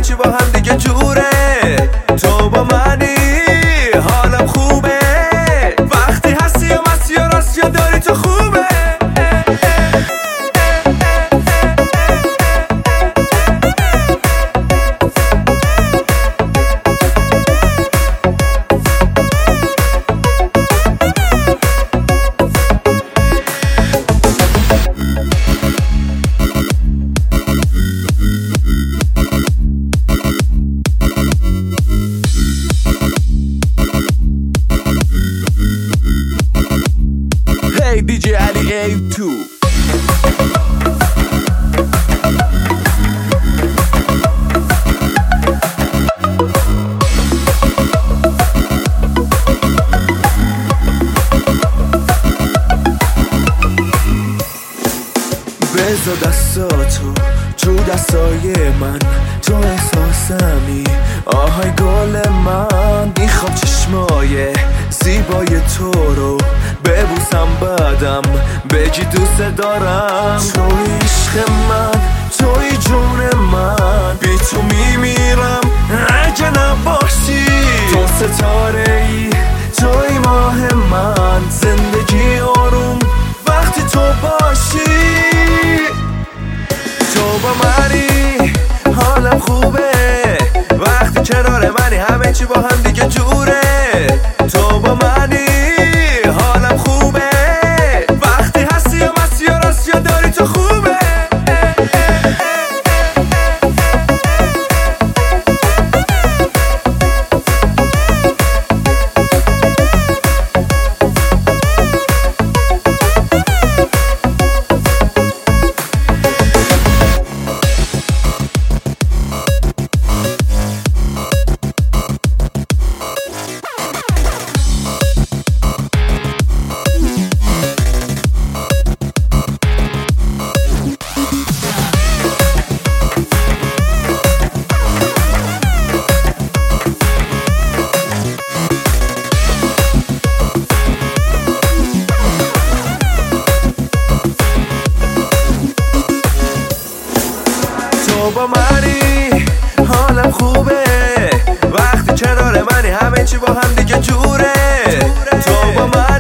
چی با هم دیگه جوره. تو با منی حالم خوبه، وقتی هستی یا مستی یا راستی یا داری تو خوبه. Hey DJ Ali A2. بذار دستاتو تو دستای من، تو احساسمی آهای گل من. میخوام چشمای زیبای تو رو ببوسم، بعدم بگی دوست دارم. توی عشق من، توی جون من، بی تو میمیرم اگه نباشی. تو ستاره ای، توی ماه من، زندگی آروم وقتی تو باشی. تو با منی حالم خوبه، وقتی کنار منی همه چی با هم دیگه جوره. تو با منی حالم خوبه، وقتی هستی یا مستی یا راستی یا داری تو خوبه. تو با منی حالم خوبه، وقتی کنار منی همه چی با هم دیگه جوره. تو با منی